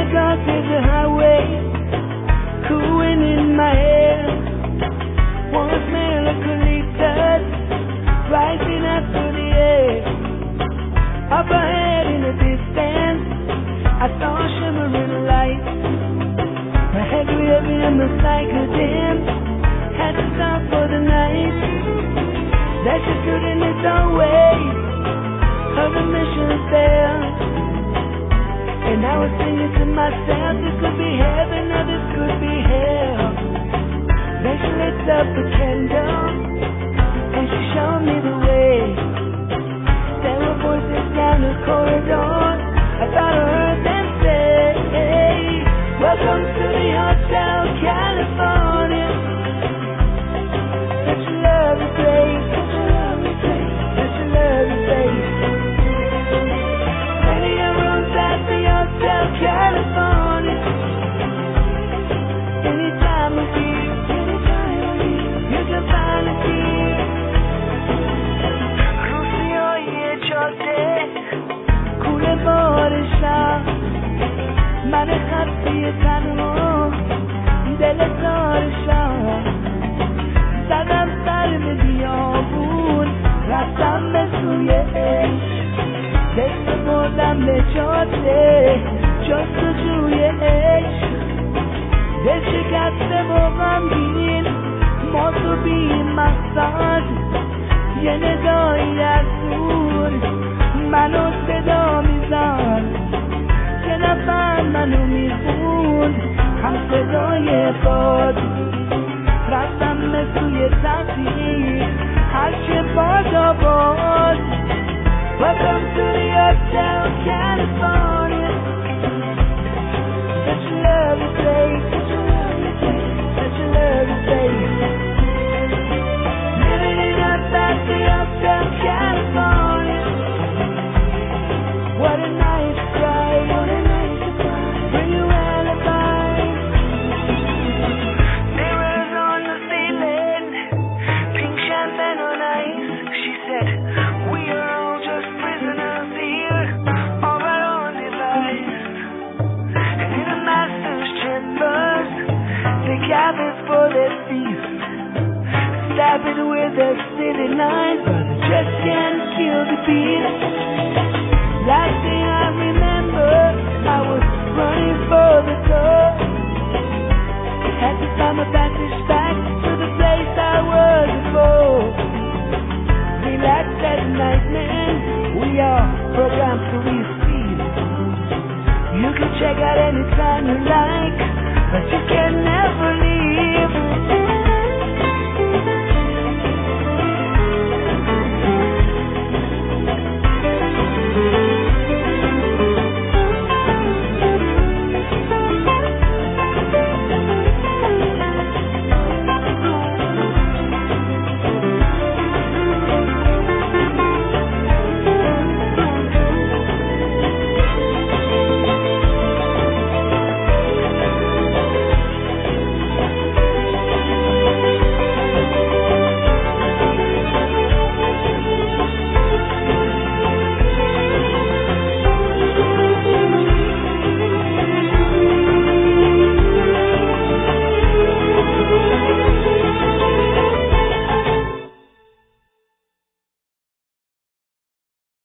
across the highway, cooling in my hair. One smell of eucalyptus rising up through the air. Up ahead in the distance, I saw a shimmering light. My head waving and the cycle dim. Had to stop for the night. That she stood in its own way. Her mission failed. And I was singing to myself, this could be heaven or this could be hell. Then she lit up a candle and she showed me the way. There were voices down the corridor. I thought I heard them say, welcome to the Hotel California. Such a lovely place, such a lovely place, such a lovely place. Plenty of rooms at the Hotel California. Anytime of year, you can find a key. Cruci hoy chote, kule borisha, manekati etanu, dele torisha. Sadam salme diyobun, rasam me suye. Deste bodam me chote, chote suye. Desde que hacemos bambín, moto bien masaj, llene doy azul, manos de domizar, que la palma no me fund, ham se doy pod, tratame suye tati, hache bodo bod. Welcome to the Hotel California. Such a lovely place, such a lovely place, such a lovely place. Living it up at the Hotel California. What a night to cry, what a night to cry. Bring your alibis. Mirrors on the ceiling, pink champagne on ice. She said, we are all just prisoners here, all our own device. And in a master's chambers, the cabins for their feast, stabbing with their city lines, but they just can't kill the beat. Last thing I remember, I was running for the door. Had to find my passage back to the place I was before. Relax at night, man. We are programmed to receive. You can check out anytime you like, but you can never leave.